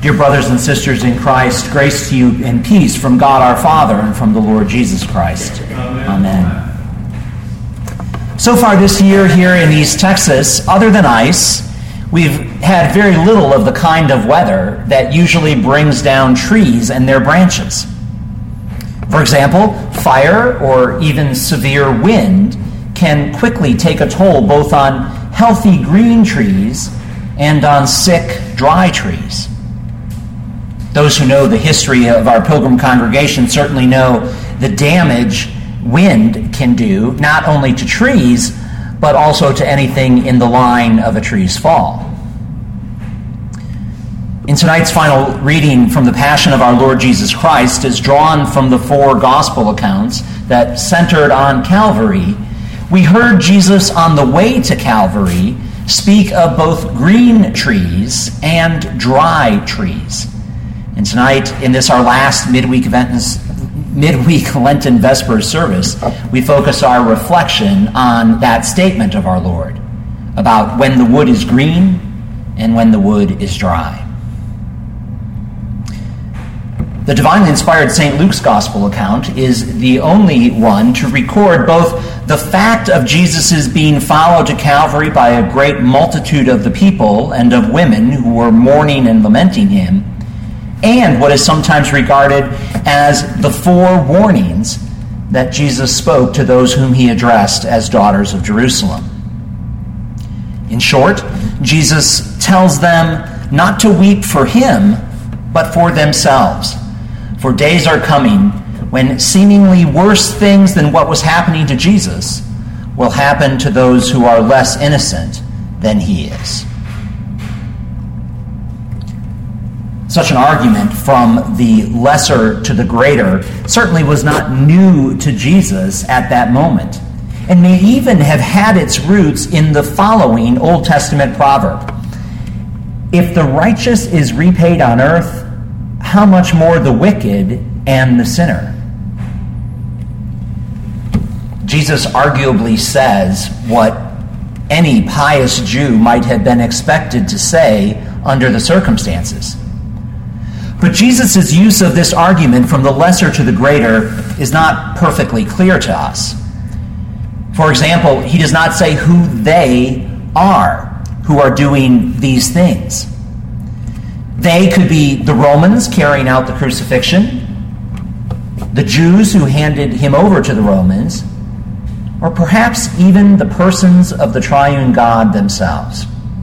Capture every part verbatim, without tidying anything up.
Dear brothers and sisters in Christ, grace to you and peace from God our Father and from the Lord Jesus Christ. Amen. Amen. So far this year here in East Texas, other than ice, we've had very little of the kind of weather that usually brings down trees and their branches. For example, fire or even severe wind can quickly take a toll both on healthy green trees and on sick, dry trees. Those who know the history of our Pilgrim congregation certainly know the damage wind can do, not only to trees, but also to anything in the line of a tree's fall. In tonight's final reading from the Passion of our Lord Jesus Christ is drawn from the four gospel accounts that centered on Calvary. We heard Jesus on the way to Calvary speak of both green trees and dry trees. And tonight, in this our last midweek midweek Lenten Vespers service, we focus our reflection on that statement of our Lord about when the wood is green and when the wood is dry. The divinely inspired Saint Luke's Gospel account is the only one to record both the fact of Jesus' being followed to Calvary by a great multitude of the people and of women who were mourning and lamenting him, and what is sometimes regarded as the four warnings that Jesus spoke to those whom he addressed as daughters of Jerusalem. In short, Jesus tells them not to weep for him, but for themselves. For days are coming when seemingly worse things than what was happening to Jesus will happen to those who are less innocent than he is. Such an argument from the lesser to the greater certainly was not new to Jesus at that moment, and may even have had its roots in the following Old Testament proverb: "If the righteous is repaid on earth, how much more the wicked and the sinner?" Jesus arguably says what any pious Jew might have been expected to say under the circumstances. But Jesus' use of this argument from the lesser to the greater is not perfectly clear to us. For example, he does not say who they are who are doing these things. They could be the Romans carrying out the crucifixion, the Jews who handed him over to the Romans, or perhaps even the persons of the triune God themselves.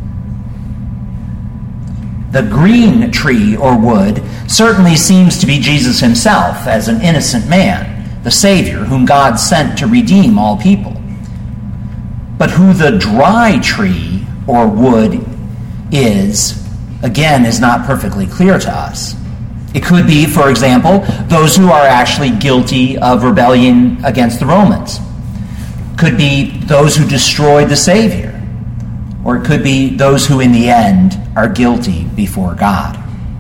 The green tree or wood certainly seems to be Jesus himself as an innocent man, the Savior whom God sent to redeem all people. But who the dry tree or wood is, again, is not perfectly clear to us. It could be, for example, those who are actually guilty of rebellion against the Romans. Could be those who destroyed the Savior. Or it could be those who in the end are guilty before God.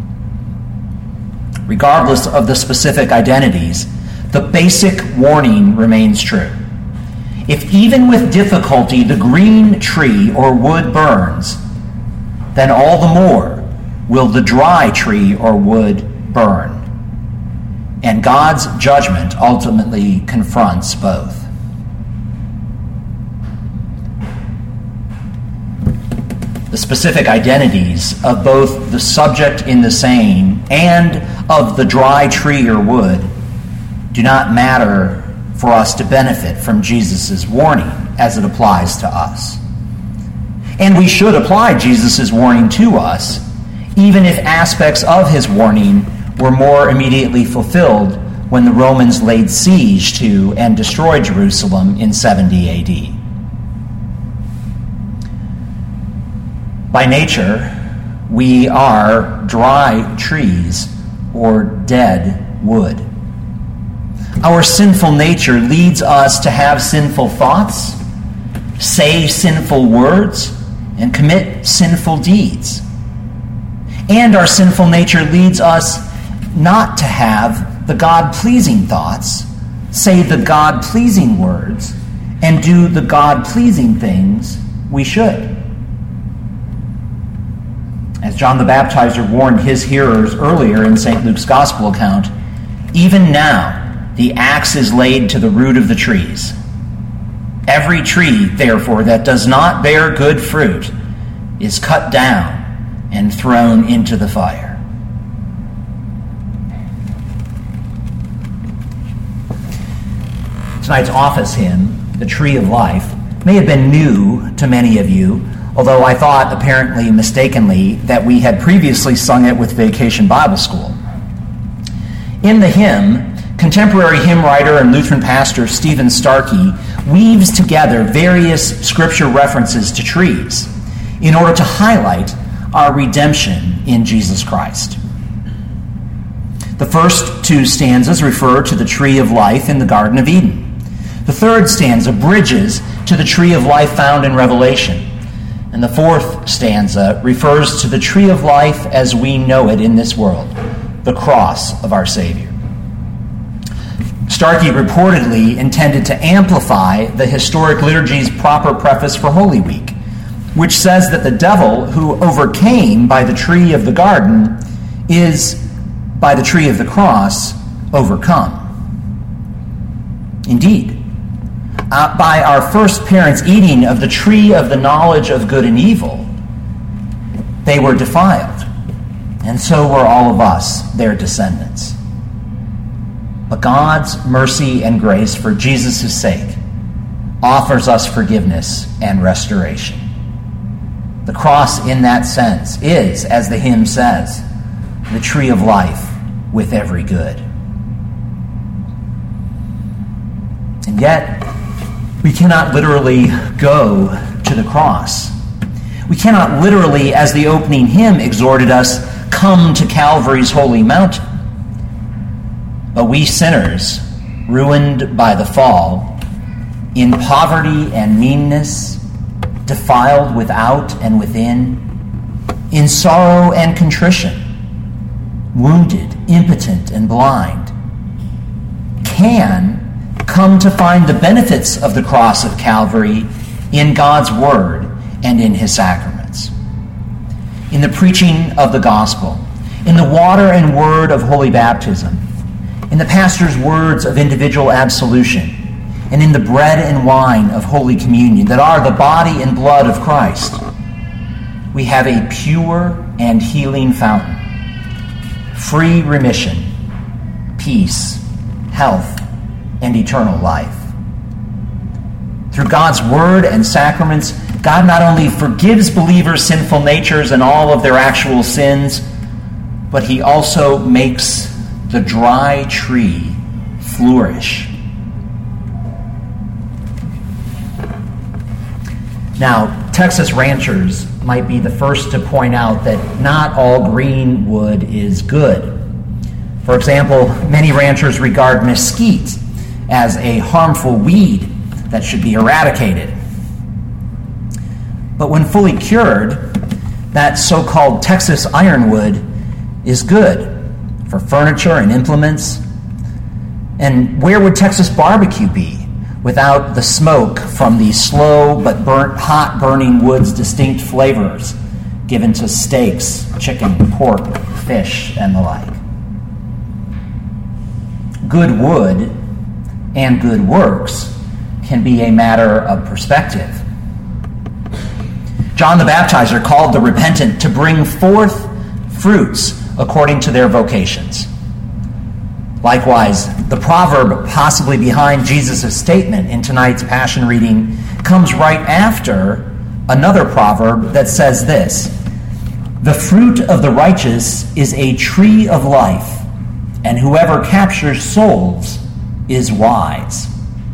Regardless of the specific identities, the basic warning remains true. If even with difficulty the green tree or wood burns, then all the more will the dry tree or wood burn. And God's judgment ultimately confronts both. The specific identities of both the subject in the saying and of the dry tree or wood do not matter for us to benefit from Jesus' warning as it applies to us. And we should apply Jesus' warning to us, even if aspects of his warning were more immediately fulfilled when the Romans laid siege to and destroyed Jerusalem in seventy A D. By nature, we are dry trees or dead wood. Our sinful nature leads us to have sinful thoughts, say sinful words, and commit sinful deeds. And our sinful nature leads us not to have the God-pleasing thoughts, say the God-pleasing words, and do the God-pleasing things we should. As John the Baptizer warned his hearers earlier in Saint Luke's Gospel account, even now the axe is laid to the root of the trees. Every tree, therefore, that does not bear good fruit is cut down and thrown into the fire. Tonight's office hymn, The Tree of Life, may have been new to many of you, although I thought, apparently mistakenly, that we had previously sung it with Vacation Bible School. In the hymn, contemporary hymn writer and Lutheran pastor Stephen Starkey weaves together various scripture references to trees in order to highlight our redemption in Jesus Christ. The first two stanzas refer to the tree of life in the Garden of Eden. The third stanza bridges to the tree of life found in Revelation. And the fourth stanza refers to the tree of life as we know it in this world, the cross of our Savior. Starkey reportedly intended to amplify the historic liturgy's proper preface for Holy Week, which says that the devil who overcame by the tree of the garden is, by the tree of the cross, overcome. Indeed, uh, by our first parents eating of the tree of the knowledge of good and evil, they were defiled, and so were all of us, their descendants. But God's mercy and grace for Jesus' sake offers us forgiveness and restoration. The cross, in that sense, is, as the hymn says, the tree of life with every good. And yet, we cannot literally go to the cross. We cannot literally, as the opening hymn exhorted us, come to Calvary's holy mountain. But we sinners, ruined by the fall, in poverty and meanness, defiled without and within, in sorrow and contrition, wounded, impotent, and blind, can come to find the benefits of the cross of Calvary in God's Word and in His sacraments. In the preaching of the gospel, in the water and word of holy baptism, in the pastor's words of individual absolution, and in the bread and wine of Holy Communion that are the body and blood of Christ, we have a pure and healing fountain, free remission, peace, health, and eternal life. Through God's word and sacraments, God not only forgives believers' sinful natures and all of their actual sins, but He also makes the dry tree flourish. Now, Texas ranchers might be the first to point out that not all green wood is good. For example, many ranchers regard mesquite as a harmful weed that should be eradicated. But when fully cured, that so-called Texas ironwood is good for furniture and implements. And where would Texas barbecue be without the smoke from the slow but burnt, hot burning wood's distinct flavors given to steaks, chicken, pork, fish, and the like? Good wood and good works can be a matter of perspective. John the Baptizer called the repentant to bring forth fruits according to their vocations. Likewise, the proverb possibly behind Jesus' statement in tonight's Passion reading comes right after another proverb that says this: "The fruit of the righteous is a tree of life, and whoever captures souls is wise."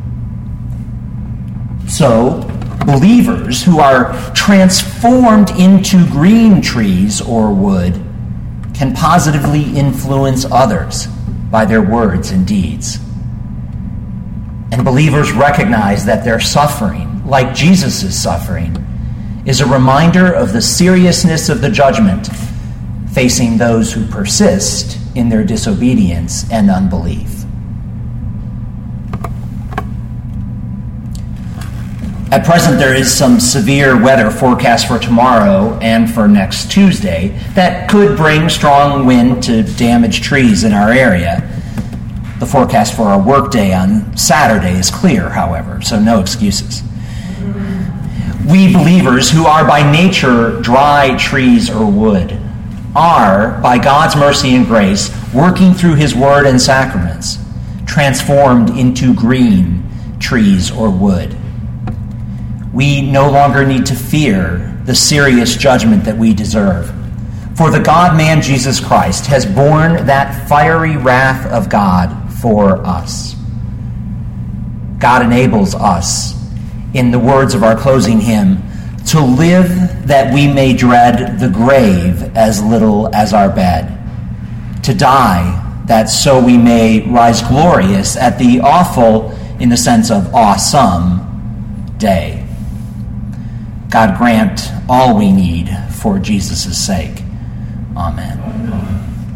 So, believers who are transformed into green trees or wood can positively influence others by their words and deeds. And believers recognize that their suffering, like Jesus' suffering, is a reminder of the seriousness of the judgment facing those who persist in their disobedience and unbelief. At present, there is some severe weather forecast for tomorrow and for next Tuesday that could bring strong wind to damage trees in our area. The forecast for our workday on Saturday is clear, however, so no excuses. We believers who are by nature dry trees or wood are, by God's mercy and grace, working through his word and sacraments, transformed into green trees or wood. We no longer need to fear the serious judgment that we deserve. For the God-man Jesus Christ has borne that fiery wrath of God for us. God enables us, in the words of our closing hymn, to live that we may dread the grave as little as our bed, to die that so we may rise glorious at the awful, in the sense of awesome, day. God grant all we need for Jesus' sake. Amen.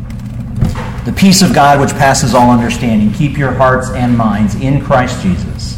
The peace of God which passes all understanding, keep your hearts and minds in Christ Jesus.